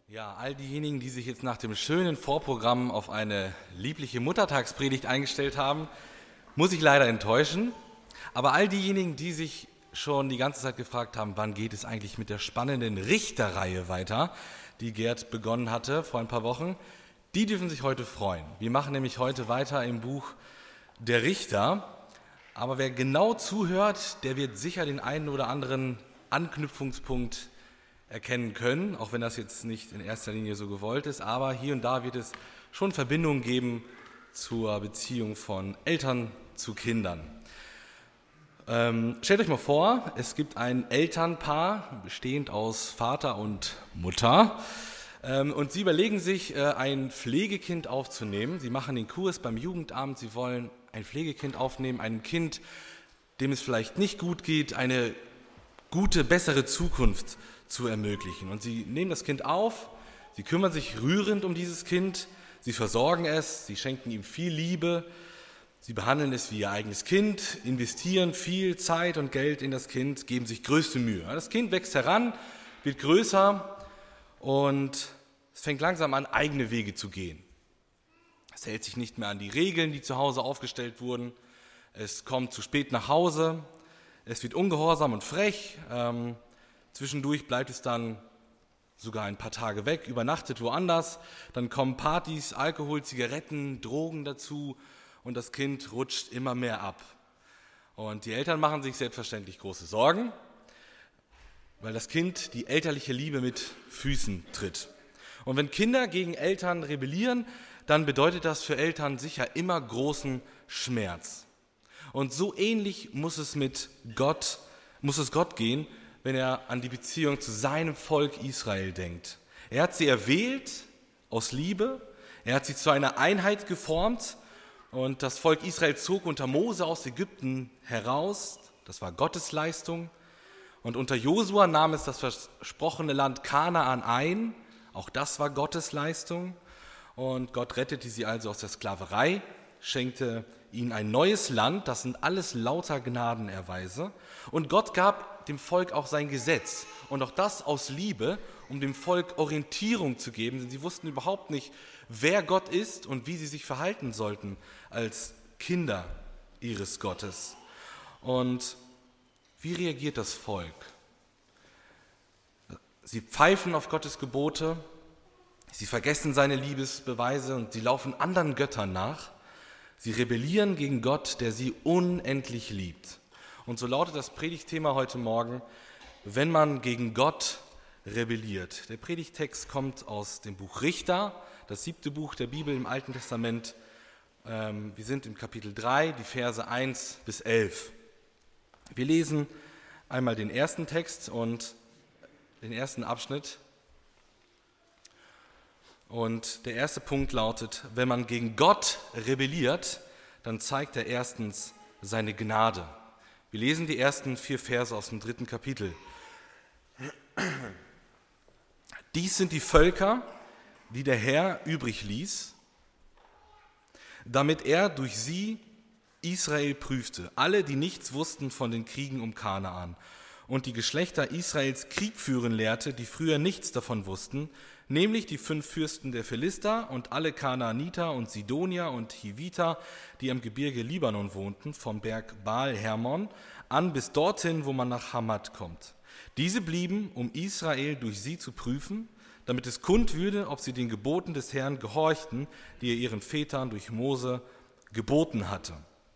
Ja, all diejenigen, die sich jetzt nach dem schönen Vorprogramm auf eine liebliche Muttertagspredigt eingestellt haben, muss ich leider enttäuschen. Aber all diejenigen, die sich schon die ganze Zeit gefragt haben, wann geht es eigentlich mit der spannenden Richterreihe weiter, die Gerd begonnen hatte vor ein paar Wochen, die dürfen sich heute freuen. Wir machen nämlich heute weiter im Buch der Richter. Aber wer genau zuhört, der wird sicher den einen oder anderen Anknüpfungspunkt erkennen können, auch wenn das jetzt nicht in erster Linie so gewollt ist, aber hier und da wird es schon Verbindungen geben zur Beziehung von Eltern zu Kindern. Stellt euch mal vor, es gibt ein Elternpaar, bestehend aus Vater und Mutter, und sie überlegen sich, ein Pflegekind aufzunehmen. Sie machen den Kurs beim Jugendamt, sie wollen ein Pflegekind aufnehmen, ein Kind, dem es vielleicht nicht gut geht, eine gute, bessere Zukunft zu ermöglichen. Und sie nehmen das Kind auf, sie kümmern sich rührend um dieses Kind, sie versorgen es, sie schenken ihm viel Liebe, sie behandeln es wie ihr eigenes Kind, investieren viel Zeit und Geld in das Kind, geben sich größte Mühe. Das Kind wächst heran, wird größer und es fängt langsam an, eigene Wege zu gehen. Es hält sich nicht mehr an die Regeln, die zu Hause aufgestellt wurden. Es kommt zu spät nach Hause, es wird ungehorsam und frech. Zwischendurch bleibt es dann sogar ein paar Tage weg, übernachtet woanders. Dann kommen Partys, Alkohol, Zigaretten, Drogen dazu und das Kind rutscht immer mehr ab. Und die Eltern machen sich selbstverständlich große Sorgen, weil das Kind die elterliche Liebe mit Füßen tritt. Und wenn Kinder gegen Eltern rebellieren, dann bedeutet das für Eltern sicher immer großen Schmerz. Und so ähnlich muss es Gott gehen, wenn er an die Beziehung zu seinem Volk Israel denkt. Er hat sie erwählt aus Liebe, er hat sie zu einer Einheit geformt und das Volk Israel zog unter Mose aus Ägypten heraus, das war Gottes Leistung. Und unter Josua nahm es das versprochene Land Kanaan ein, auch das war Gottes Leistung. Und Gott rettete sie also aus der Sklaverei, schenkte ihnen ein neues Land, das sind alles lauter Gnadenerweise. Und Gott gab dem Volk auch sein Gesetz und auch das aus Liebe, um dem Volk Orientierung zu geben, denn sie wussten überhaupt nicht, wer Gott ist und wie sie sich verhalten sollten als Kinder ihres Gottes. Und wie reagiert das Volk? Sie pfeifen auf Gottes Gebote, sie vergessen seine Liebesbeweise und sie laufen anderen Göttern nach. Sie rebellieren gegen Gott, der sie unendlich liebt. Und so lautet das Predigtthema heute Morgen, wenn man gegen Gott rebelliert. Der Predigtext kommt aus dem Buch Richter, das 7. Buch der Bibel im Alten Testament. Wir sind im Kapitel 3, die Verse 1 bis 11. Wir lesen einmal den ersten Text und den ersten Abschnitt. Und der erste Punkt lautet, wenn man gegen Gott rebelliert, dann zeigt er erstens seine Gnade. Wir lesen die ersten 4 Verse aus dem 3. Kapitel. Dies sind die Völker, die der Herr übrig ließ, damit er durch sie Israel prüfte, alle, die nichts wussten von den Kriegen um Kanaan, und die Geschlechter Israels Krieg führen lehrte, die früher nichts davon wussten, nämlich die 5 Fürsten der Philister und alle Kanaaniter und Sidonier und Hiviter, die am Gebirge Libanon wohnten, vom Berg Baal-Hermon an bis dorthin, wo man nach Hamat kommt. Diese blieben, um Israel durch sie zu prüfen, damit es kund würde, ob sie den Geboten des Herrn gehorchten, die er ihren Vätern durch Mose geboten hatte.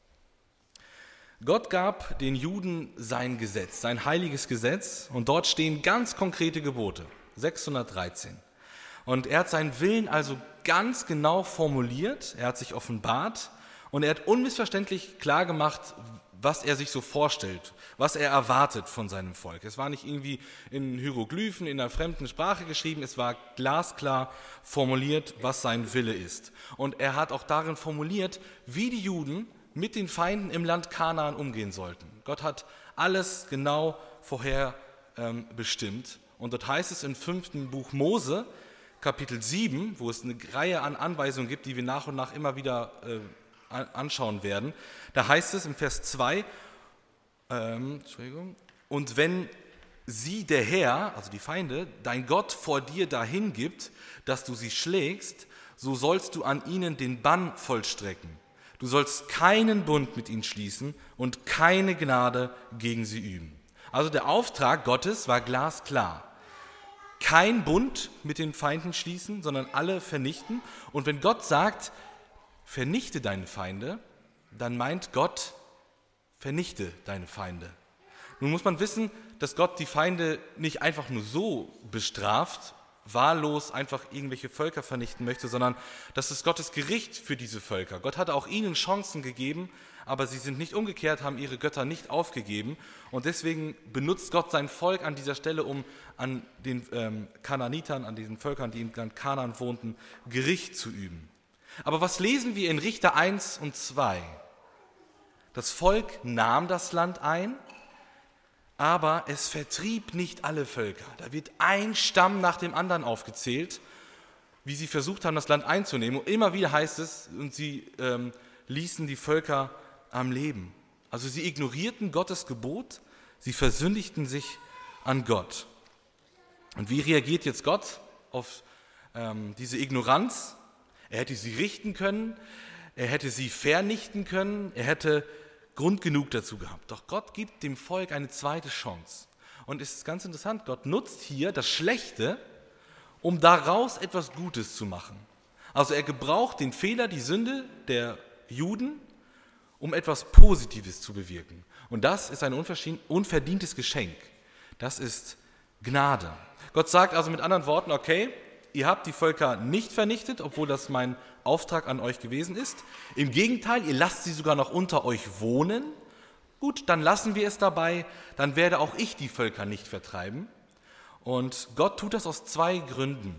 Gott gab den Juden sein Gesetz, sein heiliges Gesetz, und dort stehen ganz konkrete Gebote, 613. Und er hat seinen Willen also ganz genau formuliert, er hat sich offenbart und er hat unmissverständlich klargemacht, was er sich so vorstellt, was er erwartet von seinem Volk. Es war nicht irgendwie in Hieroglyphen, in einer fremden Sprache geschrieben, es war glasklar formuliert, was sein Wille ist. Und er hat auch darin formuliert, wie die Juden mit den Feinden im Land Kanaan umgehen sollten. Gott hat alles genau vorher bestimmt. Und dort heißt es im 5. Buch Mose, Kapitel 7, wo es eine Reihe an Anweisungen gibt, die wir nach und nach immer wieder anschauen werden. Da heißt es im Vers 2, und wenn sie der Herr, also die Feinde, dein Gott vor dir dahin gibt, dass du sie schlägst, so sollst du an ihnen den Bann vollstrecken. Du sollst keinen Bund mit ihnen schließen und keine Gnade gegen sie üben. Also der Auftrag Gottes war glasklar. Kein Bund mit den Feinden schließen, sondern alle vernichten. Und wenn Gott sagt, vernichte deine Feinde, dann meint Gott, vernichte deine Feinde. Nun muss man wissen, dass Gott die Feinde nicht einfach nur so bestraft, wahllos einfach irgendwelche Völker vernichten möchte, sondern das ist Gottes Gericht für diese Völker. Gott hat auch ihnen Chancen gegeben, aber sie sind nicht umgekehrt, haben ihre Götter nicht aufgegeben. Und deswegen benutzt Gott sein Volk an dieser Stelle, um an den Kanaanitern, an diesen Völkern, die im Land Kanaan wohnten, Gericht zu üben. Aber was lesen wir in Richter 1 und 2? Das Volk nahm das Land ein, aber es vertrieb nicht alle Völker. Da wird ein Stamm nach dem anderen aufgezählt, wie sie versucht haben, das Land einzunehmen. Und immer wieder heißt es, und sie ließen die Völker am Leben. Also sie ignorierten Gottes Gebot, sie versündigten sich an Gott. Und wie reagiert jetzt Gott auf diese Ignoranz? Er hätte sie richten können, er hätte sie vernichten können, er hätte Grund genug dazu gehabt. Doch Gott gibt dem Volk eine zweite Chance. Und es ist ganz interessant, Gott nutzt hier das Schlechte, um daraus etwas Gutes zu machen. Also er gebraucht den Fehler, die Sünde der Juden, um etwas Positives zu bewirken. Und das ist ein unverdientes Geschenk. Das ist Gnade. Gott sagt also mit anderen Worten, okay, ihr habt die Völker nicht vernichtet, obwohl das mein Auftrag an euch gewesen ist. Im Gegenteil, ihr lasst sie sogar noch unter euch wohnen. Gut, dann lassen wir es dabei, dann werde auch ich die Völker nicht vertreiben. Und Gott tut das aus zwei Gründen.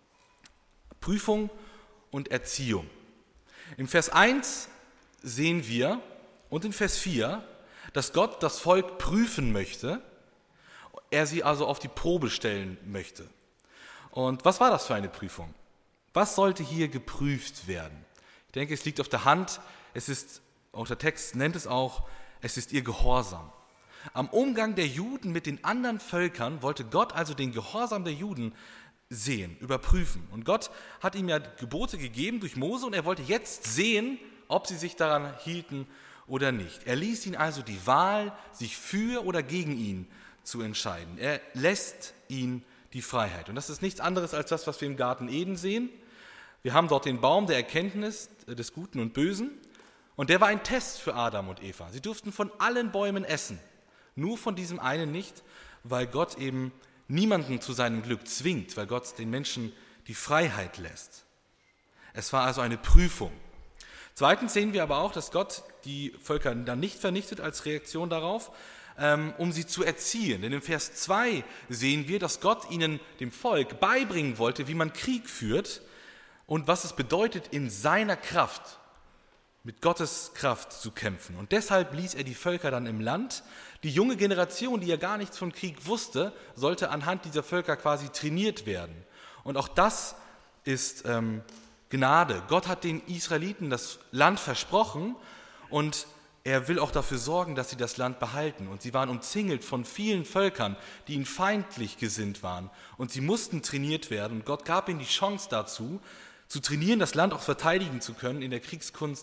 Prüfung und Erziehung. Im Vers 1 sehen wir und in Vers 4, dass Gott das Volk prüfen möchte, er sie also auf die Probe stellen möchte. Und was war das für eine Prüfung? Was sollte hier geprüft werden? Ich denke, es liegt auf der Hand, auch der Text nennt es auch, es ist ihr Gehorsam. Am Umgang der Juden mit den anderen Völkern wollte Gott also den Gehorsam der Juden sehen, überprüfen. Und Gott hat ihm ja Gebote gegeben durch Mose und er wollte jetzt sehen, ob sie sich daran hielten oder nicht. Er ließ ihnen also die Wahl, sich für oder gegen ihn zu entscheiden. Er lässt ihnen die Freiheit. Und das ist nichts anderes als das, was wir im Garten Eden sehen. Wir haben dort den Baum der Erkenntnis des Guten und Bösen. Und der war ein Test für Adam und Eva. Sie durften von allen Bäumen essen, nur von diesem einen nicht, weil Gott eben niemanden zu seinem Glück zwingt, weil Gott den Menschen die Freiheit lässt. Es war also eine Prüfung. Zweitens sehen wir aber auch, dass Gott die Völker dann nicht vernichtet als Reaktion darauf, um sie zu erziehen. Denn im Vers 2 sehen wir, dass Gott ihnen, dem Volk, beibringen wollte, wie man Krieg führt und was es bedeutet, in seiner Kraft, mit Gottes Kraft zu kämpfen. Und deshalb ließ er die Völker dann im Land. Die junge Generation, die ja gar nichts von Krieg wusste, sollte anhand dieser Völker quasi trainiert werden. Und auch das ist Gnade. Gott hat den Israeliten das Land versprochen und er will auch dafür sorgen, dass sie das Land behalten. Und sie waren umzingelt von vielen Völkern, die ihnen feindlich gesinnt waren. Und sie mussten trainiert werden. Und Gott gab ihnen die Chance dazu, zu trainieren, das Land auch verteidigen zu können, in der Kriegskunst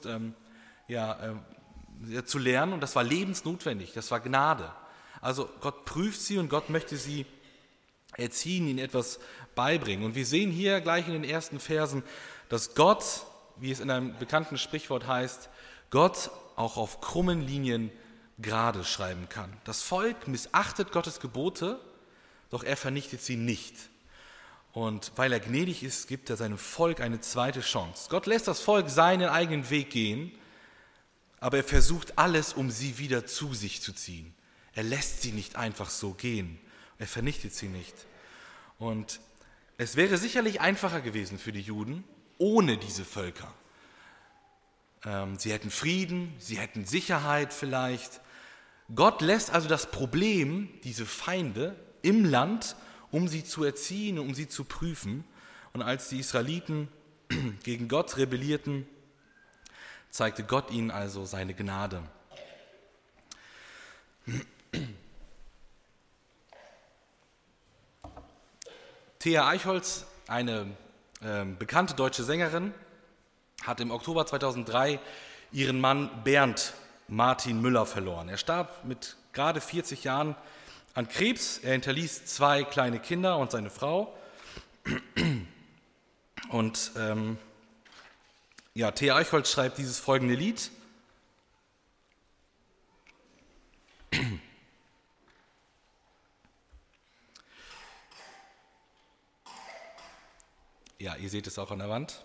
zu lernen. Und das war lebensnotwendig, das war Gnade. Also Gott prüft sie und Gott möchte sie erziehen, ihnen etwas beibringen. Und wir sehen hier gleich in den ersten Versen, dass Gott, wie es in einem bekannten Sprichwort heißt, Gott auch auf krummen Linien gerade schreiben kann. Das Volk missachtet Gottes Gebote, doch er vernichtet sie nicht. Und weil er gnädig ist, gibt er seinem Volk eine zweite Chance. Gott lässt das Volk seinen eigenen Weg gehen, aber er versucht alles, um sie wieder zu sich zu ziehen. Er lässt sie nicht einfach so gehen. Er vernichtet sie nicht. Und es wäre sicherlich einfacher gewesen für die Juden ohne diese Völker. Sie hätten Frieden, sie hätten Sicherheit vielleicht. Gott lässt also das Problem, diese Feinde, im Land, um sie zu erziehen, um sie zu prüfen. Und als die Israeliten gegen Gott rebellierten, zeigte Gott ihnen also seine Gnade. Thea Eichholz, eine bekannte deutsche Sängerin, hat im Oktober 2003 ihren Mann Bernd Martin Müller verloren. Er starb mit gerade 40 Jahren an Krebs. Er hinterließ 2 kleine Kinder und seine Frau. Und Thea Eichholz schreibt dieses folgende Lied. Ja, ihr seht es auch an der Wand.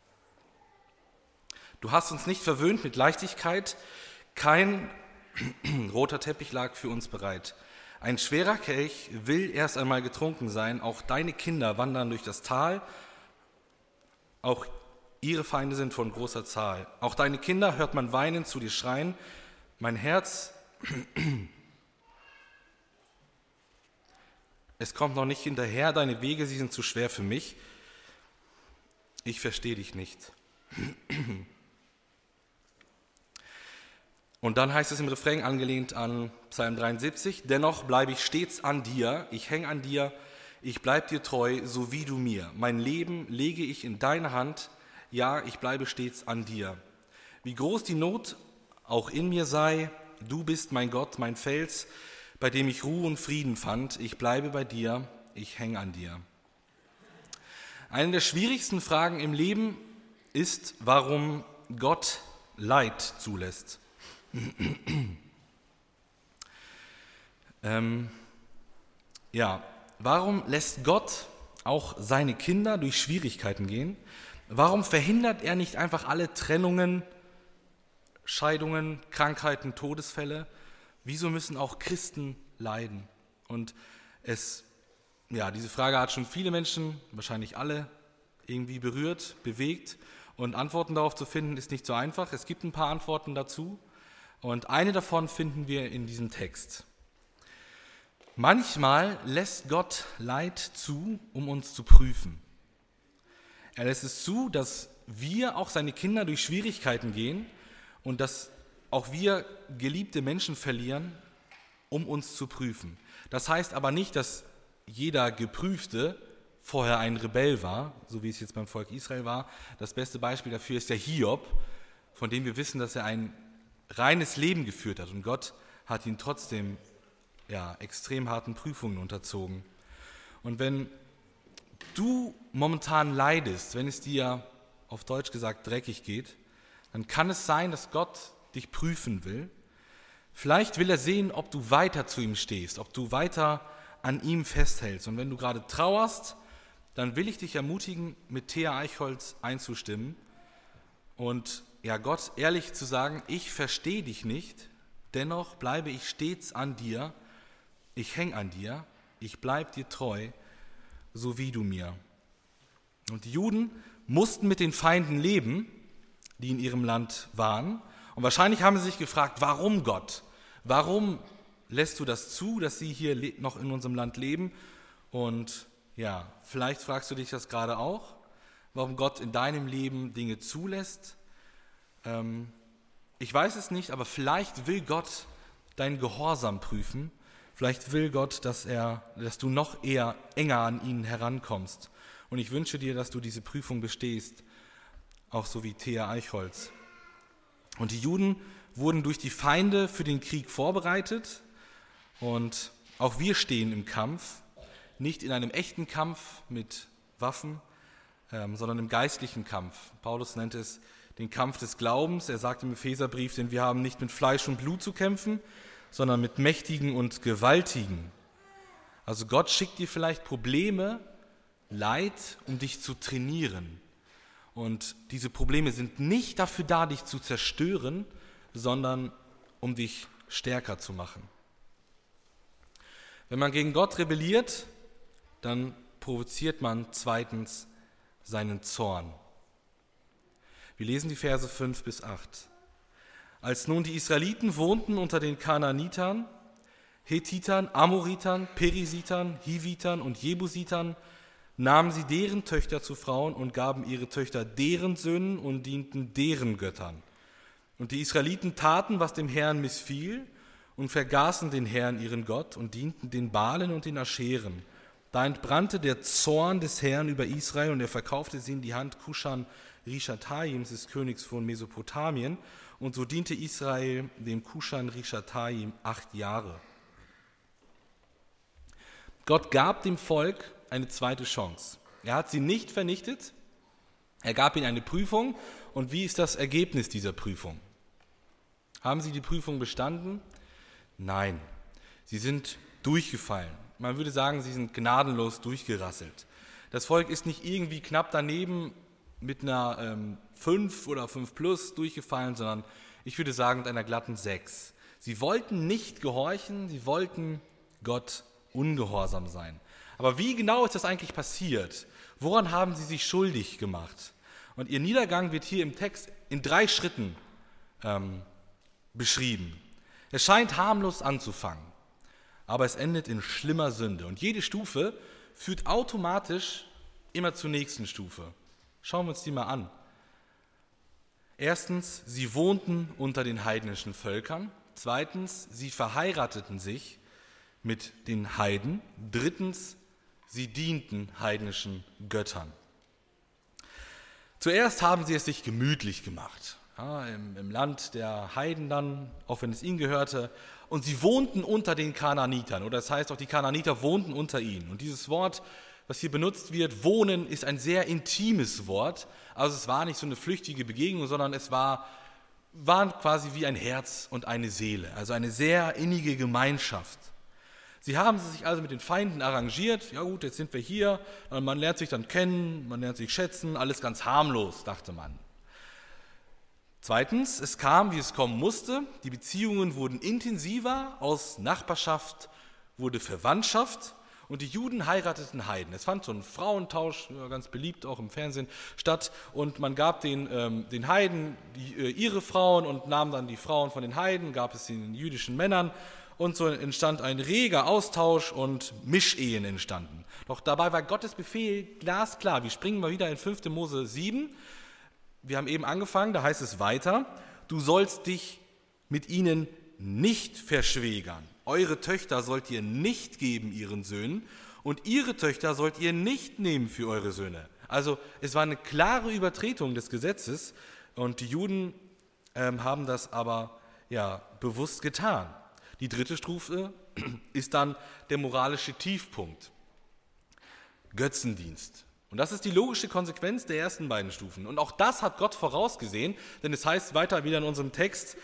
Du hast uns nicht verwöhnt mit Leichtigkeit, kein roter Teppich lag für uns bereit. Ein schwerer Kelch will erst einmal getrunken sein, auch deine Kinder wandern durch das Tal, auch ihre Feinde sind von großer Zahl. Auch deine Kinder hört man weinend zu dir schreien, mein Herz, es kommt noch nicht hinterher, deine Wege, sie sind zu schwer für mich, ich verstehe dich nicht. Und dann heißt es im Refrain, angelehnt an Psalm 73, dennoch bleibe ich stets an dir, ich hänge an dir, ich bleib dir treu, so wie du mir. Mein Leben lege ich in deine Hand, ja, ich bleibe stets an dir. Wie groß die Not auch in mir sei, du bist mein Gott, mein Fels, bei dem ich Ruhe und Frieden fand, ich bleibe bei dir, ich hänge an dir. Eine der schwierigsten Fragen im Leben ist, warum Gott Leid zulässt. Warum lässt Gott auch seine Kinder durch Schwierigkeiten gehen? Warum verhindert er nicht einfach alle Trennungen, Scheidungen, Krankheiten, Todesfälle? Wieso müssen auch Christen leiden? Und diese Frage hat schon viele Menschen, wahrscheinlich alle, irgendwie berührt, bewegt. Und Antworten darauf zu finden, ist nicht so einfach. Es gibt ein paar Antworten dazu. Und eine davon finden wir in diesem Text. Manchmal lässt Gott Leid zu, um uns zu prüfen. Er lässt es zu, dass wir, auch seine Kinder, durch Schwierigkeiten gehen und dass auch wir geliebte Menschen verlieren, um uns zu prüfen. Das heißt aber nicht, dass jeder Geprüfte vorher ein Rebell war, so wie es jetzt beim Volk Israel war. Das beste Beispiel dafür ist der Hiob, von dem wir wissen, dass er ein reines Leben geführt hat und Gott hat ihn trotzdem extrem harten Prüfungen unterzogen. Und wenn du momentan leidest, wenn es dir auf Deutsch gesagt dreckig geht, dann kann es sein, dass Gott dich prüfen will. Vielleicht will er sehen, ob du weiter zu ihm stehst, ob du weiter an ihm festhältst. Und wenn du gerade trauerst, dann will ich dich ermutigen, mit Thea Eichholz einzustimmen und Gott ehrlich zu sagen, ich verstehe dich nicht, dennoch bleibe ich stets an dir, ich hänge an dir, ich bleibe dir treu, so wie du mir. Und die Juden mussten mit den Feinden leben, die in ihrem Land waren. Und wahrscheinlich haben sie sich gefragt, warum Gott? Warum lässt du das zu, dass sie hier noch in unserem Land leben? Und vielleicht fragst du dich das gerade auch, warum Gott in deinem Leben Dinge zulässt. Ich weiß es nicht, aber vielleicht will Gott deinen Gehorsam prüfen. Vielleicht will Gott, dass du noch enger an ihn herankommst. Und ich wünsche dir, dass du diese Prüfung bestehst, auch so wie Thea Eichholz. Und die Juden wurden durch die Feinde für den Krieg vorbereitet. Und auch wir stehen im Kampf, nicht in einem echten Kampf mit Waffen, sondern im geistlichen Kampf. Paulus nennt es den Kampf des Glaubens. Er sagt im Epheserbrief, denn wir haben nicht mit Fleisch und Blut zu kämpfen, sondern mit Mächtigen und Gewaltigen. Also Gott schickt dir vielleicht Probleme, Leid, um dich zu trainieren. Und diese Probleme sind nicht dafür da, dich zu zerstören, sondern um dich stärker zu machen. Wenn man gegen Gott rebelliert, dann provoziert man zweitens seinen Zorn. Wir lesen die Verse 5 bis 8. Als nun die Israeliten wohnten unter den Kanaanitern, Hethitern, Amoritern, Perisitern, Hivitern und Jebusitern, nahmen sie deren Töchter zu Frauen und gaben ihre Töchter deren Söhnen und dienten deren Göttern. Und die Israeliten taten, was dem Herrn missfiel, und vergaßen den Herrn, ihren Gott, und dienten den Baalen und den Ascheren. Da entbrannte der Zorn des Herrn über Israel und er verkaufte sie in die Hand Kuschan-Rishataims, des Königs von Mesopotamien. Und so diente Israel dem Kuschan-Rishathaim 8 Jahre. Gott gab dem Volk eine zweite Chance. Er hat sie nicht vernichtet, er gab ihnen eine Prüfung. Und wie ist das Ergebnis dieser Prüfung? Haben sie die Prüfung bestanden? Nein, sie sind durchgefallen. Man würde sagen, sie sind gnadenlos durchgerasselt. Das Volk ist nicht irgendwie knapp daneben mit einer 5 oder 5 plus durchgefallen, sondern ich würde sagen mit einer glatten 6. Sie wollten nicht gehorchen, sie wollten Gott ungehorsam sein. Aber wie genau ist das eigentlich passiert? Woran haben sie sich schuldig gemacht? Und ihr Niedergang wird hier im Text in 3 Schritten beschrieben. Es scheint harmlos anzufangen, aber es endet in schlimmer Sünde. Und jede Stufe führt automatisch immer zur nächsten Stufe. Schauen wir uns die mal an. Erstens, sie wohnten unter den heidnischen Völkern. Zweitens, sie verheirateten sich mit den Heiden. Drittens, sie dienten heidnischen Göttern. Zuerst haben sie es sich gemütlich gemacht, ja, im Land der Heiden dann, auch wenn es ihnen gehörte. Und sie wohnten unter den Kanaanitern, oder das heißt auch, die Kanaaniter wohnten unter ihnen. Und dieses Wort, was hier benutzt wird, wohnen, ist ein sehr intimes Wort. Also es war nicht so eine flüchtige Begegnung, sondern es waren quasi wie ein Herz und eine Seele, also eine sehr innige Gemeinschaft. Sie haben sich also mit den Feinden arrangiert. Ja gut, jetzt sind wir hier, man lernt sich dann kennen, man lernt sich schätzen, alles ganz harmlos, dachte man. Zweitens, es kam, wie es kommen musste. Die Beziehungen wurden intensiver, aus Nachbarschaft wurde Verwandtschaft und die Juden heirateten Heiden. Es fand so ein Frauentausch, ganz beliebt auch im Fernsehen, statt und man gab den Heiden ihre Frauen und nahm dann die Frauen von den Heiden, gab es den jüdischen Männern. Und so entstand ein reger Austausch und Mischehen entstanden. Doch dabei war Gottes Befehl glasklar. Wir springen mal wieder in 5. Mose 7. Wir haben eben angefangen, da heißt es weiter, du sollst dich mit ihnen nicht verschwägern. Eure Töchter sollt ihr nicht geben ihren Söhnen und ihre Töchter sollt ihr nicht nehmen für eure Söhne. Also es war eine klare Übertretung des Gesetzes und die Juden haben das aber bewusst getan. Die 3. Stufe ist dann der moralische Tiefpunkt. Götzendienst. Und das ist die logische Konsequenz der ersten beiden Stufen. Und auch das hat Gott vorausgesehen, denn es heißt weiter wieder in unserem Text,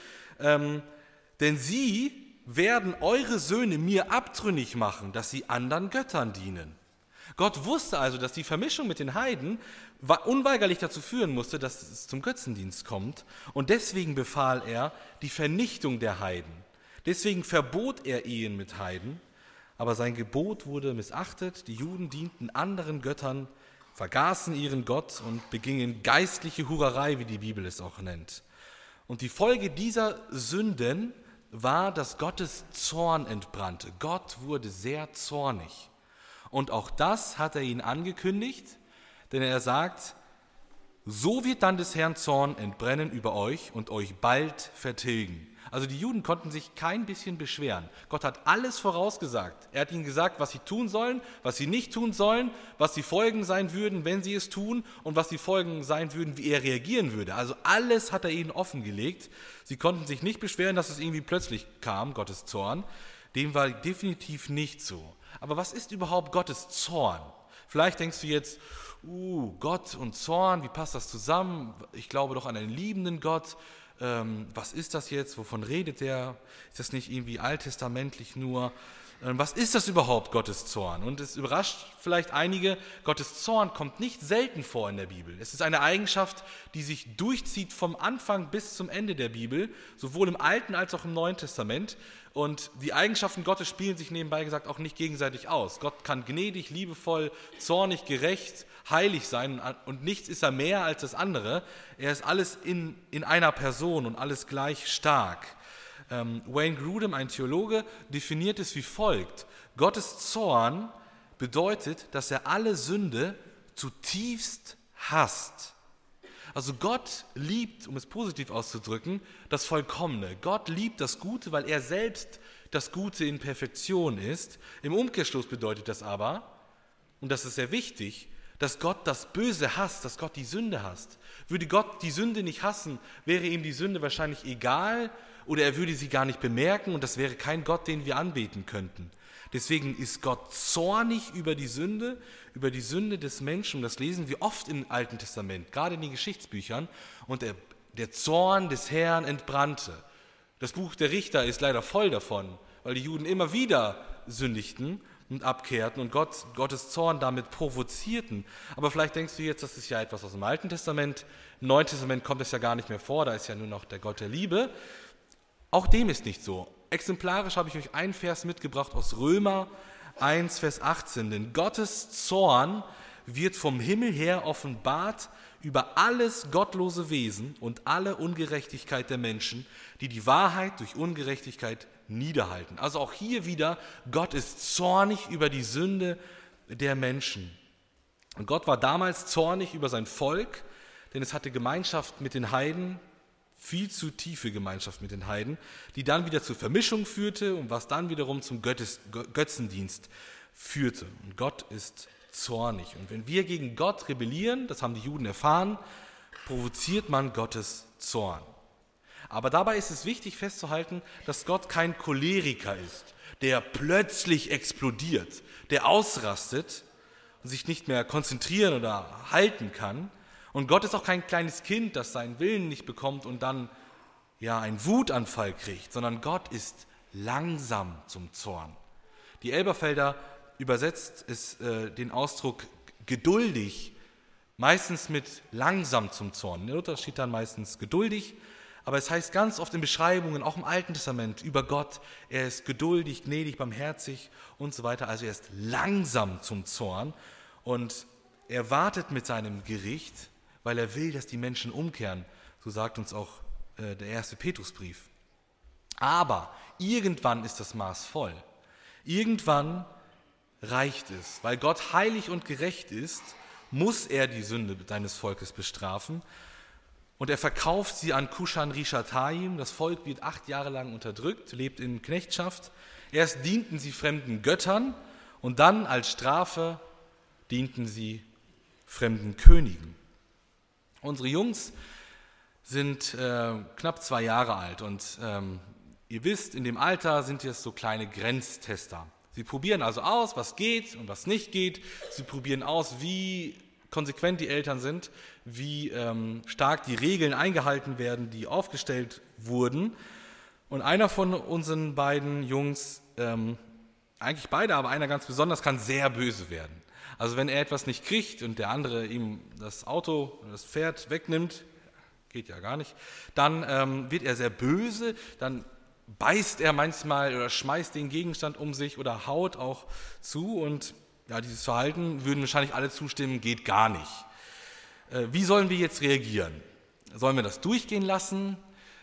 denn sie werden eure Söhne mir abtrünnig machen, dass sie anderen Göttern dienen. Gott wusste also, dass die Vermischung mit den Heiden unweigerlich dazu führen musste, dass es zum Götzendienst kommt. Und deswegen befahl er die Vernichtung der Heiden. Deswegen verbot er Ehen mit Heiden, aber sein Gebot wurde missachtet. Die Juden dienten anderen Göttern, vergaßen ihren Gott und begingen geistliche Hurerei, wie die Bibel es auch nennt. Und die Folge dieser Sünden war, dass Gottes Zorn entbrannte. Gott wurde sehr zornig. Und auch das hat er ihnen angekündigt, denn er sagt, so wird dann des Herrn Zorn entbrennen über euch und euch bald vertilgen. Also die Juden konnten sich kein bisschen beschweren. Gott hat alles vorausgesagt. Er hat ihnen gesagt, was sie tun sollen, was sie nicht tun sollen, was die Folgen sein würden, wenn sie es tun und was die Folgen sein würden, wie er reagieren würde. Also alles hat er ihnen offengelegt. Sie konnten sich nicht beschweren, dass es irgendwie plötzlich kam, Gottes Zorn. Dem war definitiv nicht so. Aber was ist überhaupt Gottes Zorn? Vielleicht denkst du jetzt, Gott und Zorn, wie passt das zusammen? Ich glaube doch an einen liebenden Gott. Was ist das jetzt? Wovon redet der? Ist das nicht irgendwie alttestamentlich nur? Was ist das überhaupt, Gottes Zorn? Und es überrascht vielleicht einige, Gottes Zorn kommt nicht selten vor in der Bibel. Es ist eine Eigenschaft, die sich durchzieht vom Anfang bis zum Ende der Bibel, sowohl im Alten als auch im Neuen Testament. Und die Eigenschaften Gottes spielen sich nebenbei gesagt auch nicht gegenseitig aus. Gott kann gnädig, liebevoll, zornig, gerecht, heilig sein und nichts ist er mehr als das andere. Er ist alles in einer Person und alles gleich stark. Wayne Grudem, ein Theologe, definiert es wie folgt. Gottes Zorn bedeutet, dass er alle Sünde zutiefst hasst. Also Gott liebt, um es positiv auszudrücken, das Vollkommene. Gott liebt das Gute, weil er selbst das Gute in Perfektion ist. Im Umkehrschluss bedeutet das aber, und das ist sehr wichtig, dass Gott das Böse hasst, dass Gott die Sünde hasst. Würde Gott die Sünde nicht hassen, wäre ihm die Sünde wahrscheinlich egal oder er würde sie gar nicht bemerken und das wäre kein Gott, den wir anbeten könnten. Deswegen ist Gott zornig über die Sünde des Menschen. Und das lesen wir oft im Alten Testament, gerade in den Geschichtsbüchern. Und der Zorn des Herrn entbrannte. Das Buch der Richter ist leider voll davon, weil die Juden immer wieder sündigten und abkehrten und Gottes Zorn damit provozierten. Aber vielleicht denkst du jetzt, das ist ja etwas aus dem Alten Testament. Im Neuen Testament kommt es ja gar nicht mehr vor, da ist ja nur noch der Gott der Liebe. Auch dem ist nicht so. Exemplarisch habe ich euch einen Vers mitgebracht aus Römer 1, Vers 18. Denn Gottes Zorn wird vom Himmel her offenbart über alles gottlose Wesen und alle Ungerechtigkeit der Menschen, die die Wahrheit durch Ungerechtigkeit niederhalten. Also auch hier wieder, Gott ist zornig über die Sünde der Menschen. Und Gott war damals zornig über sein Volk, denn es hatte Gemeinschaft mit den Heiden, viel zu tiefe Gemeinschaft mit den Heiden, die dann wieder zur Vermischung führte und was dann wiederum zum Götzendienst führte. Und Gott ist zornig. Und wenn wir gegen Gott rebellieren, das haben die Juden erfahren, provoziert man Gottes Zorn. Aber dabei ist es wichtig festzuhalten, dass Gott kein Choleriker ist, der plötzlich explodiert, der ausrastet und sich nicht mehr konzentrieren oder halten kann. Und Gott ist auch kein kleines Kind, das seinen Willen nicht bekommt und dann einen Wutanfall kriegt, sondern Gott ist langsam zum Zorn. Die Elberfelder übersetzt den Ausdruck geduldig, meistens mit langsam zum Zorn. In der Luther steht dann meistens geduldig, aber es heißt ganz oft in Beschreibungen, auch im Alten Testament, über Gott, er ist geduldig, gnädig, barmherzig und so weiter. Also er ist langsam zum Zorn und er wartet mit seinem Gericht, weil er will, dass die Menschen umkehren. So sagt uns auch der erste Petrusbrief. Aber irgendwann ist das Maß voll. Irgendwann reicht es. Weil Gott heilig und gerecht ist, muss er die Sünde seines Volkes bestrafen. Und er verkauft sie an Kushan-Rishathaim. Das Volk wird 8 Jahre lang unterdrückt, lebt in Knechtschaft. Erst dienten sie fremden Göttern und dann als Strafe dienten sie fremden Königen. Unsere Jungs sind knapp 2 Jahre alt und ihr wisst, in dem Alter sind jetzt so kleine Grenztester. Sie probieren also aus, was geht und was nicht geht. Sie probieren aus, wie konsequent die Eltern sind, wie stark die Regeln eingehalten werden, die aufgestellt wurden. Und einer von unseren beiden Jungs, eigentlich beide, aber einer ganz besonders, kann sehr böse werden. Also wenn er etwas nicht kriegt und der andere ihm das Auto, das Pferd wegnimmt, geht ja gar nicht, dann wird er sehr böse, dann beißt er manchmal oder schmeißt den Gegenstand um sich oder haut auch zu und dieses Verhalten würden wahrscheinlich alle zustimmen, geht gar nicht. Wie sollen wir jetzt reagieren? Sollen wir das durchgehen lassen?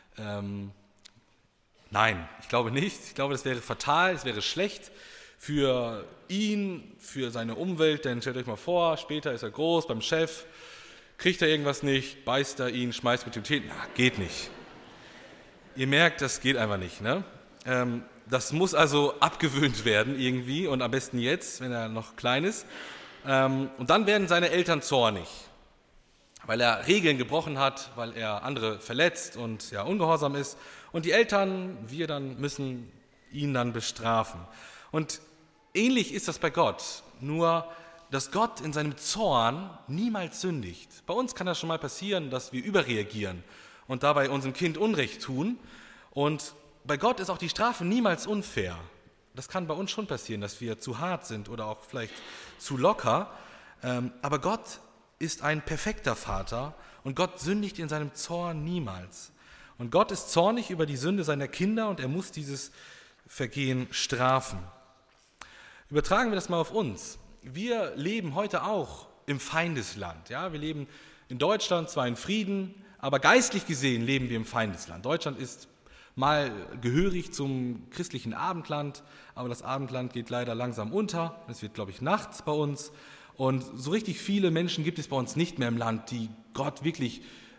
Nein, ich glaube nicht. Ich glaube, das wäre fatal, es wäre schlecht für ihn, für seine Umwelt, denn stellt euch mal vor, später ist er groß, beim Chef, kriegt er irgendwas nicht, beißt er ihn, schmeißt mit dem Tee, geht nicht. Ihr merkt, das geht einfach nicht. Ne? Das muss also abgewöhnt werden irgendwie und am besten jetzt, wenn er noch klein ist. Und dann werden seine Eltern zornig, weil er Regeln gebrochen hat, weil er andere verletzt und ungehorsam ist. Und die Eltern, wir dann, müssen ihn dann bestrafen. Und ähnlich ist das bei Gott, nur dass Gott in seinem Zorn niemals sündigt. Bei uns kann das schon mal passieren, dass wir überreagieren und dabei unserem Kind Unrecht tun. Und bei Gott ist auch die Strafe niemals unfair. Das kann bei uns schon passieren, dass wir zu hart sind oder auch vielleicht zu locker. Aber Gott ist ein perfekter Vater und Gott sündigt in seinem Zorn niemals. Und Gott ist zornig über die Sünde seiner Kinder und er muss dieses Vergehen strafen. Übertragen wir das mal auf uns. Wir leben heute auch im Feindesland. Ja? Wir leben in Deutschland zwar in Frieden, aber geistlich gesehen leben wir im Feindesland. Deutschland ist mal gehörig zum christlichen Abendland, aber das Abendland geht leider langsam unter. Es wird, glaube ich, nachts bei uns. Und so richtig viele Menschen gibt es bei uns nicht mehr im Land, die Gott wirklich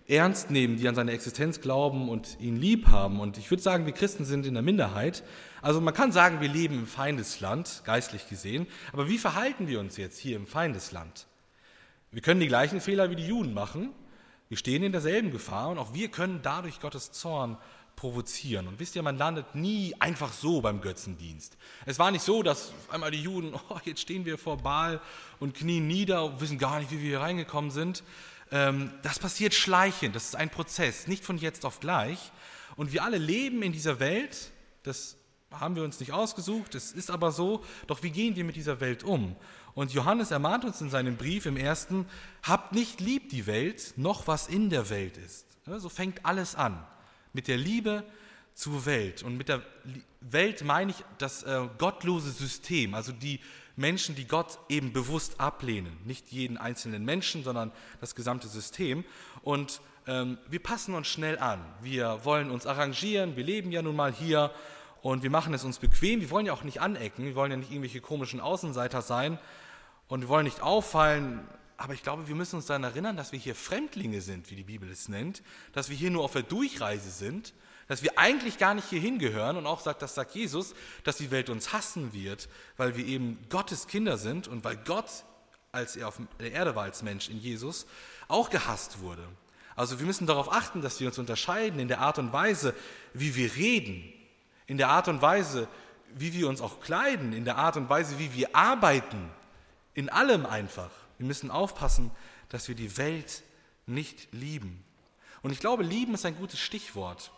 ernst nehmen, die an seine Existenz glauben und ihn lieb haben. Und ich würde sagen, wir Christen sind in der Minderheit. Also man kann sagen, wir leben im Feindesland, geistlich gesehen. Aber wie verhalten wir uns jetzt hier im Feindesland? Wir können die gleichen Fehler wie die Juden machen. Wir stehen in derselben Gefahr und auch wir können dadurch Gottes Zorn provozieren. Und wisst ihr, man landet nie einfach so beim Götzendienst. Es war nicht so, dass auf einmal die Juden, jetzt stehen wir vor Baal und knien nieder und wissen gar nicht, wie wir hier reingekommen sind. Das passiert schleichend, das ist ein Prozess, nicht von jetzt auf gleich. Und wir alle leben in dieser Welt, das haben wir uns nicht ausgesucht, es ist aber so, doch wie gehen wir mit dieser Welt um? Und Johannes ermahnt uns in seinem Brief im 1., habt nicht lieb die Welt, noch was in der Welt ist. So fängt alles an. Mit der Liebe zur Welt. Und mit der Welt meine ich das gottlose System, also die Menschen, die Gott eben bewusst ablehnen. Nicht jeden einzelnen Menschen, sondern das gesamte System. Und wir passen uns schnell an. Wir wollen uns arrangieren, wir leben ja nun mal hier und wir machen es uns bequem. Wir wollen ja auch nicht anecken, wir wollen ja nicht irgendwelche komischen Außenseiter sein und wir wollen nicht auffallen. Aber ich glaube, wir müssen uns daran erinnern, dass wir hier Fremdlinge sind, wie die Bibel es nennt, dass wir hier nur auf der Durchreise sind, dass wir eigentlich gar nicht hier hingehören und auch das sagt Jesus, dass die Welt uns hassen wird, weil wir eben Gottes Kinder sind und weil Gott, als er auf der Erde war als Mensch in Jesus, auch gehasst wurde. Also wir müssen darauf achten, dass wir uns unterscheiden in der Art und Weise, wie wir reden, in der Art und Weise, wie wir uns auch kleiden, in der Art und Weise, wie wir arbeiten, in allem einfach. Wir müssen aufpassen, dass wir die Welt nicht lieben. Und ich glaube, lieben ist ein gutes Stichwort.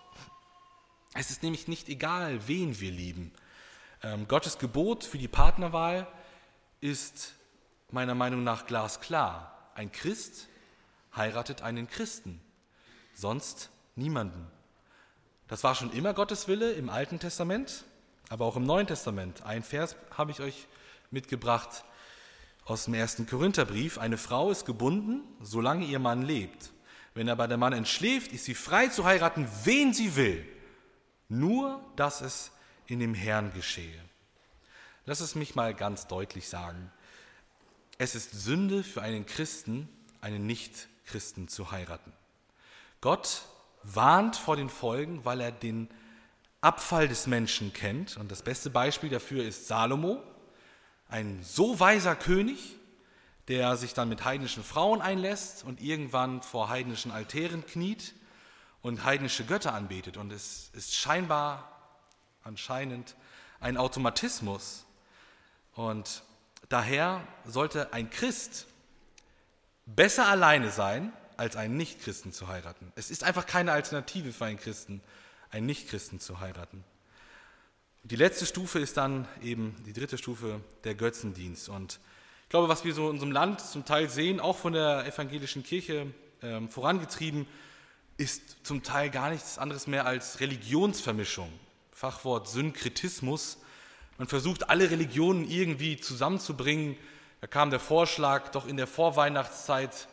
Es ist nämlich nicht egal, wen wir lieben. Gottes Gebot für die Partnerwahl ist meiner Meinung nach glasklar. Ein Christ heiratet einen Christen, sonst niemanden. Das war schon immer Gottes Wille im Alten Testament, aber auch im Neuen Testament. Ein Vers habe ich euch mitgebracht aus dem 1. Korintherbrief. Eine Frau ist gebunden, solange ihr Mann lebt. Wenn aber der Mann entschläft, ist sie frei zu heiraten, wen sie will. Nur, dass es in dem Herrn geschehe. Lass es mich mal ganz deutlich sagen. Es ist Sünde für einen Christen, einen Nicht-Christen zu heiraten. Gott warnt vor den Folgen, weil er den Abfall des Menschen kennt. Und das beste Beispiel dafür ist Salomo, ein so weiser König, der sich dann mit heidnischen Frauen einlässt und irgendwann vor heidnischen Altären kniet und heidnische Götter anbetet. Und es ist anscheinend ein Automatismus. Und daher sollte ein Christ besser alleine sein, als einen Nichtchristen zu heiraten. Es ist einfach keine Alternative für einen Christen, einen Nichtchristen zu heiraten. Die letzte Stufe ist dann eben die dritte Stufe, der Götzendienst. Und ich glaube, was wir so in unserem Land zum Teil sehen, auch von der evangelischen Kirche vorangetrieben, ist zum Teil gar nichts anderes mehr als Religionsvermischung. Fachwort Synkretismus. Man versucht, alle Religionen irgendwie zusammenzubringen. Da kam der Vorschlag, doch in der Vorweihnachtszeit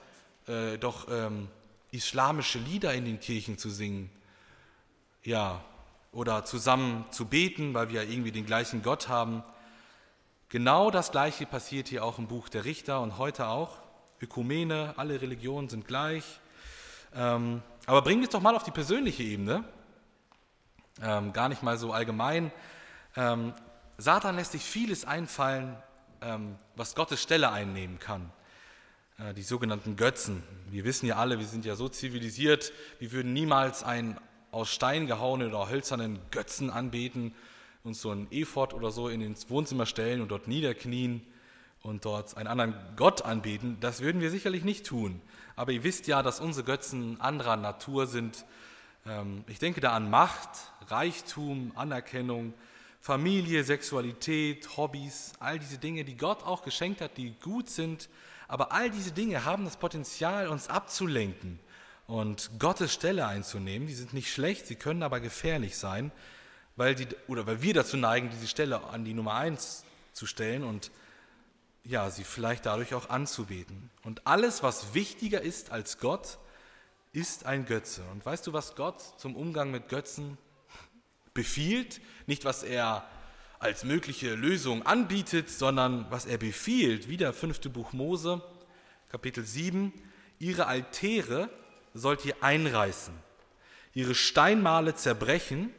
islamische Lieder in den Kirchen zu singen. Ja, oder zusammen zu beten, weil wir ja irgendwie den gleichen Gott haben. Genau das Gleiche passiert hier auch im Buch der Richter und heute auch. Ökumene, alle Religionen sind gleich. Aber bringen wir es doch mal auf die persönliche Ebene, gar nicht mal so allgemein. Satan lässt sich vieles einfallen, was Gottes Stelle einnehmen kann. Die sogenannten Götzen. Wir wissen ja alle, wir sind ja so zivilisiert, wir würden niemals einen aus Stein gehauenen oder hölzernen Götzen anbeten, uns so einen Ephod oder so ins Wohnzimmer stellen und dort niederknien und dort einen anderen Gott anbeten. Das würden wir sicherlich nicht tun. Aber ihr wisst ja, dass unsere Götzen anderer Natur sind. Ich denke da an Macht, Reichtum, Anerkennung, Familie, Sexualität, Hobbys, all diese Dinge, die Gott auch geschenkt hat, die gut sind. Aber all diese Dinge haben das Potenzial, uns abzulenken und Gottes Stelle einzunehmen. Die sind nicht schlecht, sie können aber gefährlich sein, weil wir dazu neigen, diese Stelle an die Nummer 1 zu stellen und ja, sie vielleicht dadurch auch anzubeten. Und alles, was wichtiger ist als Gott, ist ein Götze. Und weißt du, was Gott zum Umgang mit Götzen befiehlt? Nicht, was er als mögliche Lösung anbietet, sondern was er befiehlt. Wieder 5. Buch Mose, Kapitel 7. Ihre Altäre sollt ihr einreißen, ihre Steinmale zerbrechen,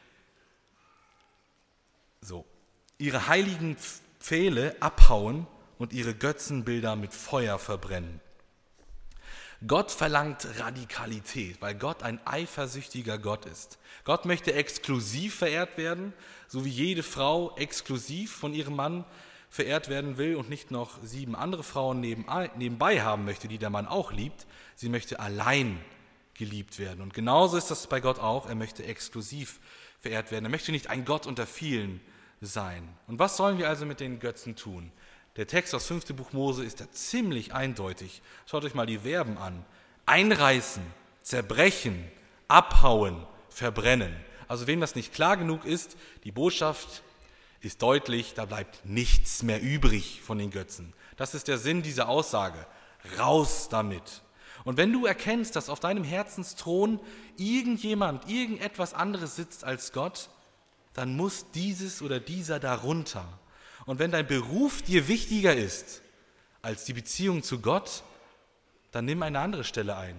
ihre heiligen Pfähle abhauen und ihre Götzenbilder mit Feuer verbrennen. Gott verlangt Radikalität, weil Gott ein eifersüchtiger Gott ist. Gott möchte exklusiv verehrt werden, so wie jede Frau exklusiv von ihrem Mann verehrt werden will und nicht noch 7 andere Frauen nebenbei haben möchte, die der Mann auch liebt. Sie möchte allein geliebt werden. Und genauso ist das bei Gott auch. Er möchte exklusiv verehrt werden. Er möchte nicht ein Gott unter vielen sein. Und was sollen wir also mit den Götzen tun? Der Text aus 5. Buch Mose ist da ziemlich eindeutig. Schaut euch mal die Verben an. Einreißen, zerbrechen, abhauen, verbrennen. Also wem das nicht klar genug ist, die Botschaft ist deutlich, da bleibt nichts mehr übrig von den Götzen. Das ist der Sinn dieser Aussage. Raus damit. Und wenn du erkennst, dass auf deinem Herzensthron irgendetwas anderes sitzt als Gott, dann muss dieses oder dieser darunter. Und wenn dein Beruf dir wichtiger ist als die Beziehung zu Gott, dann nimm eine andere Stelle ein.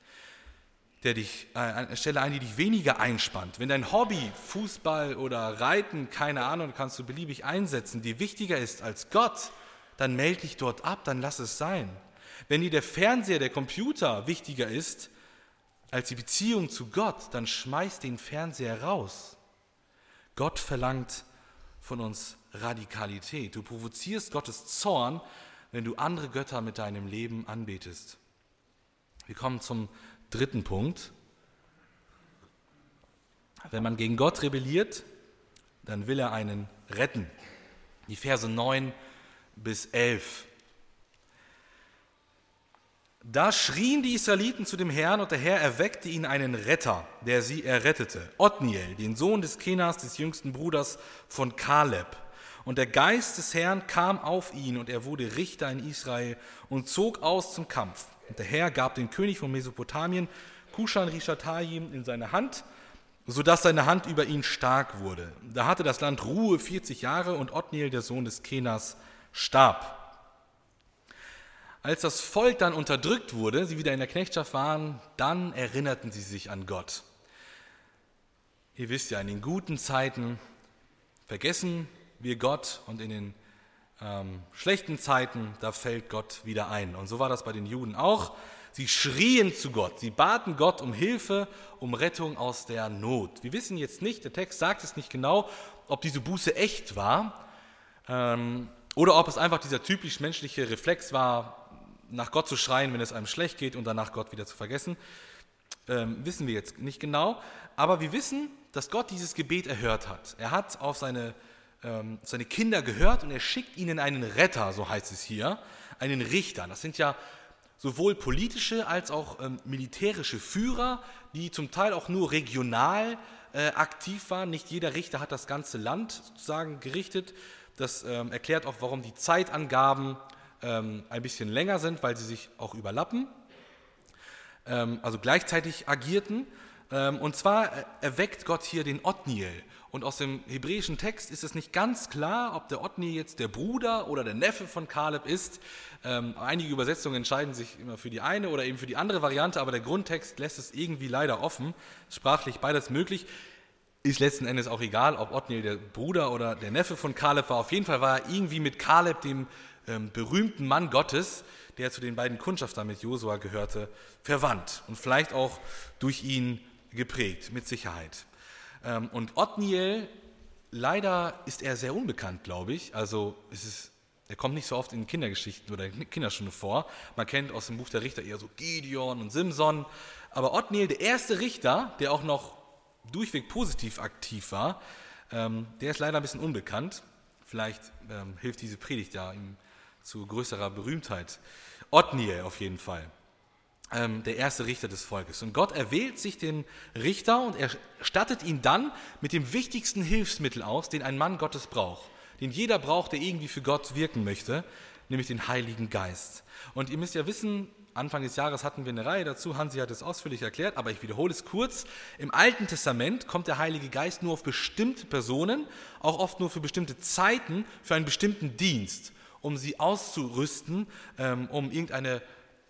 Eine Stelle ein, die dich weniger einspannt. Wenn dein Hobby, Fußball oder Reiten, keine Ahnung, kannst du beliebig einsetzen, dir wichtiger ist als Gott, dann melde dich dort ab, dann lass es sein. Wenn dir der Fernseher, der Computer wichtiger ist als die Beziehung zu Gott, dann schmeiß den Fernseher raus. Gott verlangt von uns Radikalität. Du provozierst Gottes Zorn, wenn du andere Götter mit deinem Leben anbetest. Wir kommen zum 3. Punkt. Wenn man gegen Gott rebelliert, dann will er einen retten. Die Verse 9 bis 11. Da schrien die Israeliten zu dem Herrn, und der Herr erweckte ihnen einen Retter, der sie errettete, Otniel, den Sohn des Kenas, des jüngsten Bruders von Kaleb. Und der Geist des Herrn kam auf ihn, und er wurde Richter in Israel und zog aus zum Kampf. Und der Herr gab den König von Mesopotamien, Kushan-Rishatayim, in seine Hand, sodass seine Hand über ihn stark wurde. Da hatte das Land Ruhe 40 Jahre, und Otniel, der Sohn des Kenas, starb. Als das Volk dann unterdrückt wurde, sie wieder in der Knechtschaft waren, dann erinnerten sie sich an Gott. Ihr wisst ja, in den guten Zeiten vergessen wir Gott, und in den schlechten Zeiten, da fällt Gott wieder ein. Und so war das bei den Juden auch. Sie schrien zu Gott, sie baten Gott um Hilfe, um Rettung aus der Not. Wir wissen jetzt nicht, der Text sagt es nicht genau, ob diese Buße echt war oder ob es einfach dieser typisch menschliche Reflex war, nach Gott zu schreien, wenn es einem schlecht geht, und danach Gott wieder zu vergessen. Wissen wir jetzt nicht genau, aber wir wissen, dass Gott dieses Gebet erhört hat. Er hat auf seine Kinder gehört, und er schickt ihnen einen Retter, so heißt es hier, einen Richter. Das sind ja sowohl politische als auch militärische Führer, die zum Teil auch nur regional aktiv waren. Nicht jeder Richter hat das ganze Land sozusagen gerichtet. Das erklärt auch, warum die Zeitangaben ein bisschen länger sind, weil sie sich auch überlappen, also gleichzeitig agierten. Und zwar erweckt Gott hier den Otniel. Und aus dem hebräischen Text ist es nicht ganz klar, ob der Otniel jetzt der Bruder oder der Neffe von Kaleb ist. Einige Übersetzungen entscheiden sich immer für die eine oder eben für die andere Variante, aber der Grundtext lässt es irgendwie leider offen. Sprachlich beides möglich. Ist letzten Endes auch egal, ob Otniel der Bruder oder der Neffe von Kaleb war. Auf jeden Fall war er irgendwie mit Kaleb, dem berühmten Mann Gottes, der zu den beiden Kundschaftern mit Josua gehörte, verwandt und vielleicht auch durch ihn geprägt, mit Sicherheit. Und Otniel, leider ist er sehr unbekannt, glaube ich. Also er kommt nicht so oft in Kindergeschichten oder in Kinderstunde vor. Man kennt aus dem Buch der Richter eher so Gideon und Simson. Aber Otniel, der erste Richter, der auch noch durchweg positiv aktiv war, der ist leider ein bisschen unbekannt. Vielleicht hilft diese Predigt ja ihm zu größerer Berühmtheit. Otniel auf jeden Fall, der erste Richter des Volkes. Und Gott erwählt sich den Richter, und er stattet ihn dann mit dem wichtigsten Hilfsmittel aus, den ein Mann Gottes braucht, den jeder braucht, der irgendwie für Gott wirken möchte, nämlich den Heiligen Geist. Und ihr müsst ja wissen, Anfang des Jahres hatten wir eine Reihe dazu, Hansi hat es ausführlich erklärt, aber ich wiederhole es kurz. Im Alten Testament kommt der Heilige Geist nur auf bestimmte Personen, auch oft nur für bestimmte Zeiten, für einen bestimmten Dienst, um sie auszurüsten, um irgendeine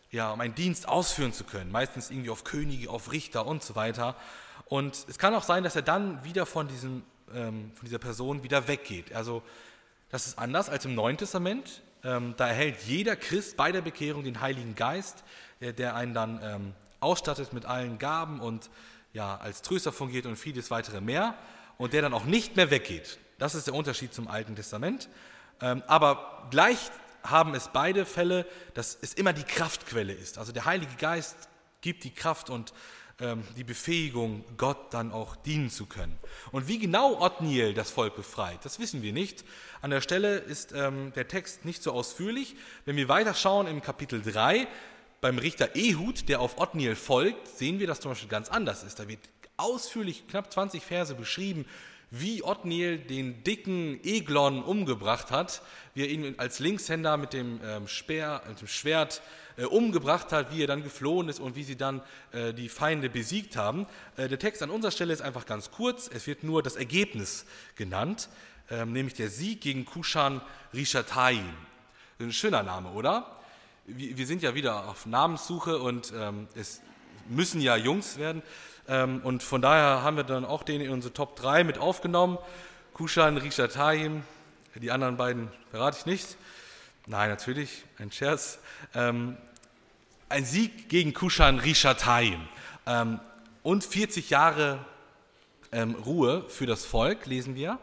um einen Dienst ausführen zu können, meistens irgendwie auf Könige, auf Richter und so weiter. Und es kann auch sein, dass er dann wieder von dieser Person wieder weggeht. Also das ist anders als im Neuen Testament. Da erhält jeder Christ bei der Bekehrung den Heiligen Geist, der einen dann ausstattet mit allen Gaben und als Tröster fungiert und vieles weitere mehr und der dann auch nicht mehr weggeht. Das ist der Unterschied zum Alten Testament. Aber gleich haben es beide Fälle, dass es immer die Kraftquelle ist. Also der Heilige Geist gibt die Kraft und die Befähigung, Gott dann auch dienen zu können. Und wie genau Othniel das Volk befreit, das wissen wir nicht. An der Stelle ist der Text nicht so ausführlich. Wenn wir weiterschauen im Kapitel 3, beim Richter Ehud, der auf Othniel folgt, sehen wir, dass zum Beispiel ganz anders ist. Da wird ausführlich, knapp 20 Verse beschrieben, wie Othniel den dicken Eglon umgebracht hat, wie er ihn als Linkshänder mit dem Schwert umgebracht hat, wie er dann geflohen ist und wie sie dann die Feinde besiegt haben. Der Text an unserer Stelle ist einfach ganz kurz, es wird nur das Ergebnis genannt, nämlich der Sieg gegen Kushan Rishathaim. Ein schöner Name, oder? Wir sind ja wieder auf Namenssuche und es müssen ja Jungs werden. Und von daher haben wir dann auch den in unsere Top 3 mit aufgenommen. Kushan Rishathaim, die anderen beiden verrate ich nicht. Nein, natürlich, ein Scherz. Ein Sieg gegen Kushan Rishathaim und 40 Jahre Ruhe für das Volk, lesen wir.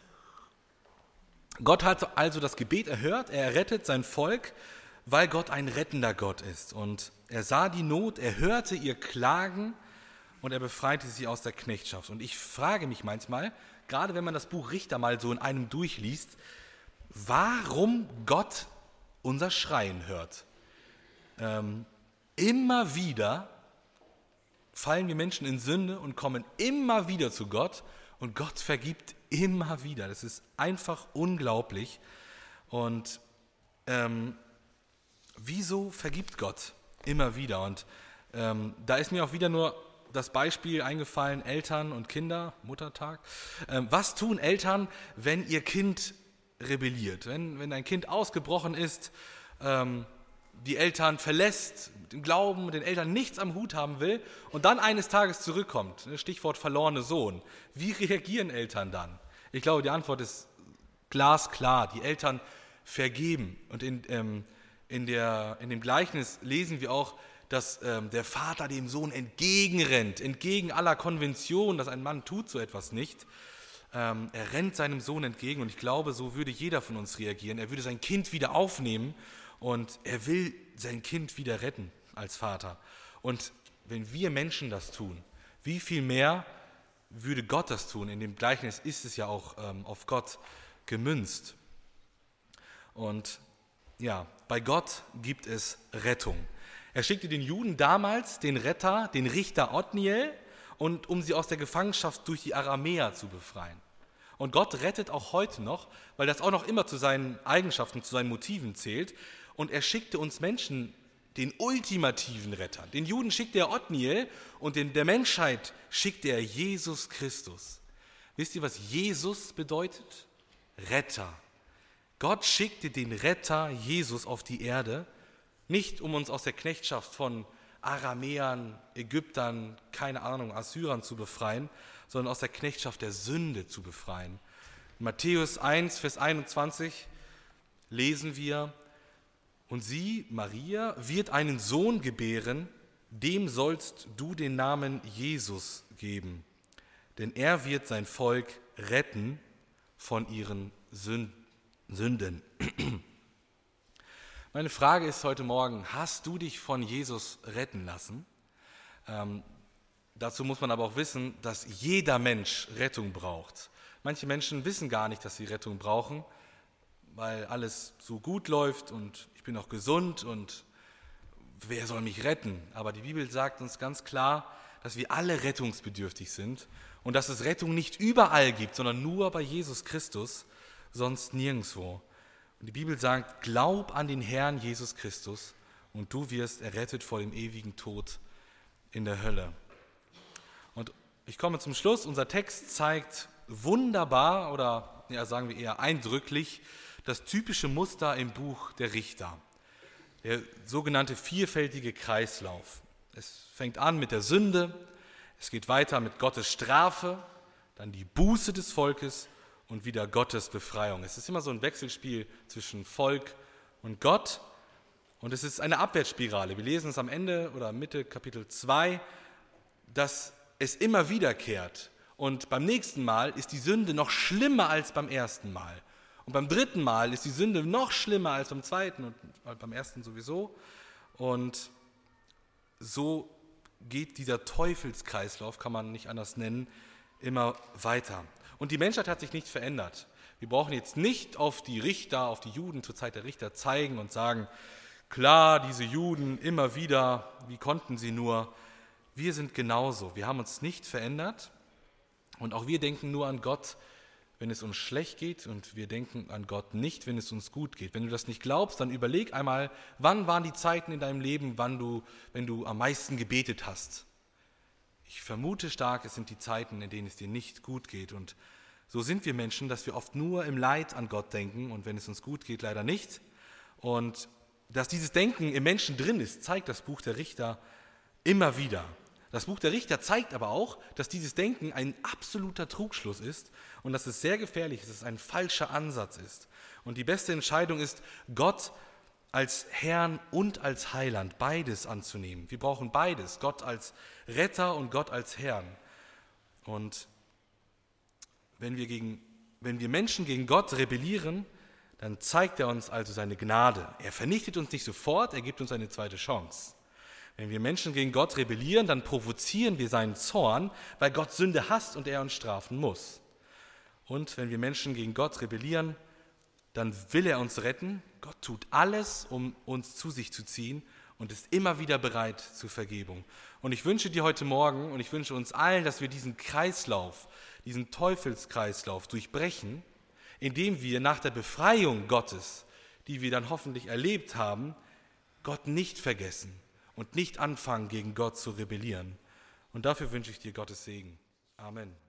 Gott hat also das Gebet erhört, er errettet sein Volk, weil Gott ein rettender Gott ist. Und er sah die Not, er hörte ihr Klagen und er befreite sie aus der Knechtschaft. Und ich frage mich manchmal, gerade wenn man das Buch Richter mal so in einem durchliest, warum Gott unser Schreien hört. Immer wieder fallen wir Menschen in Sünde und kommen immer wieder zu Gott und Gott vergibt immer wieder. Das ist einfach unglaublich. Und wieso vergibt Gott immer wieder? Und da ist mir auch wieder nur das Beispiel eingefallen, Eltern und Kinder, Muttertag. Was tun Eltern, wenn ihr Kind rebelliert? Wenn ein Kind ausgebrochen ist, die Eltern verlässt, mit dem Glauben, mit den Eltern nichts am Hut haben will und dann eines Tages zurückkommt, Stichwort verlorene Sohn. Wie reagieren Eltern dann? Ich glaube, die Antwort ist glasklar. Die Eltern vergeben. Und in dem Gleichnis lesen wir auch, dass der Vater dem Sohn entgegenrennt, entgegen aller Konventionen, dass ein Mann tut so etwas nicht. Er rennt seinem Sohn entgegen und ich glaube, so würde jeder von uns reagieren. Er würde sein Kind wieder aufnehmen und er will sein Kind wieder retten als Vater. Und wenn wir Menschen das tun, wie viel mehr würde Gott das tun? In dem Gleichnis ist es ja auch auf Gott gemünzt. Und ja, bei Gott gibt es Rettung. Er schickte den Juden damals den Retter, den Richter Othniel, und um sie aus der Gefangenschaft durch die Aramäer zu befreien. Und Gott rettet auch heute noch, weil das auch noch immer zu seinen Eigenschaften, zu seinen Motiven zählt. Und er schickte uns Menschen den ultimativen Retter. Den Juden schickte er Othniel und der Menschheit schickte er Jesus Christus. Wisst ihr, was Jesus bedeutet? Retter. Gott schickte den Retter Jesus auf die Erde, nicht um uns aus der Knechtschaft von Aramäern, Ägyptern, keine Ahnung, Assyrern zu befreien, sondern aus der Knechtschaft der Sünde zu befreien. In Matthäus 1, Vers 21 lesen wir, und sie, Maria, wird einen Sohn gebären, dem sollst du den Namen Jesus geben, denn er wird sein Volk retten von ihren Sünden. Meine Frage ist heute Morgen, hast du dich von Jesus retten lassen? Dazu muss man aber auch wissen, dass jeder Mensch Rettung braucht. Manche Menschen wissen gar nicht, dass sie Rettung brauchen, weil alles so gut läuft und ich bin auch gesund und wer soll mich retten? Aber die Bibel sagt uns ganz klar, dass wir alle rettungsbedürftig sind und dass es Rettung nicht überall gibt, sondern nur bei Jesus Christus, sonst nirgendwo. Und die Bibel sagt, glaub an den Herrn Jesus Christus und du wirst errettet vor dem ewigen Tod in der Hölle. Und ich komme zum Schluss. Unser Text zeigt wunderbar oder sagen wir eher eindrücklich das typische Muster im Buch der Richter. der sogenannte vielfältige Kreislauf. Es fängt an mit der Sünde, es geht weiter mit Gottes Strafe, dann die Buße des Volkes und wieder Gottes Befreiung. Es ist immer so ein Wechselspiel zwischen Volk und Gott und es ist eine Abwärtsspirale. Wir lesen es am Ende oder Mitte Kapitel 2, dass es immer wiederkehrt. Und beim nächsten Mal ist die Sünde noch schlimmer als beim ersten Mal. Und beim dritten Mal ist die Sünde noch schlimmer als beim zweiten und beim ersten sowieso. Und so geht dieser Teufelskreislauf, kann man nicht anders nennen, immer weiter. Und die Menschheit hat sich nicht verändert. Wir brauchen jetzt nicht auf die Richter, auf die Juden zur Zeit der Richter zeigen und sagen, klar, diese Juden immer wieder, wie konnten sie nur? Wir sind genauso. Wir haben uns nicht verändert und auch wir denken nur an Gott, wenn es uns schlecht geht und wir denken an Gott nicht, wenn es uns gut geht. Wenn du das nicht glaubst, dann überleg einmal, wann waren die Zeiten in deinem Leben, wenn du am meisten gebetet hast. Ich vermute stark, es sind die Zeiten, in denen es dir nicht gut geht. Und so sind wir Menschen, dass wir oft nur im Leid an Gott denken und wenn es uns gut geht, leider nicht. Und dass dieses Denken im Menschen drin ist, zeigt das Buch der Richter immer wieder. Das Buch der Richter zeigt aber auch, dass dieses Denken ein absoluter Trugschluss ist und dass es sehr gefährlich ist, dass es ein falscher Ansatz ist. Und die beste Entscheidung ist, Gott als Herrn und als Heiland beides anzunehmen. Wir brauchen beides, Gott als Retter und Gott als Herrn. Und wenn wir Menschen gegen Gott rebellieren, dann zeigt er uns also seine Gnade. Er vernichtet uns nicht sofort, er gibt uns eine zweite Chance. Wenn wir Menschen gegen Gott rebellieren, dann provozieren wir seinen Zorn, weil Gott Sünde hasst und er uns strafen muss. Und wenn wir Menschen gegen Gott rebellieren, dann will er uns retten. Gott tut alles, um uns zu sich zu ziehen und ist immer wieder bereit zur Vergebung. Und ich wünsche dir heute Morgen und ich wünsche uns allen, dass wir diesen Kreislauf, diesen Teufelskreislauf durchbrechen, indem wir nach der Befreiung Gottes, die wir dann hoffentlich erlebt haben, Gott nicht vergessen und nicht anfangen, gegen Gott zu rebellieren. Und dafür wünsche ich dir Gottes Segen. Amen.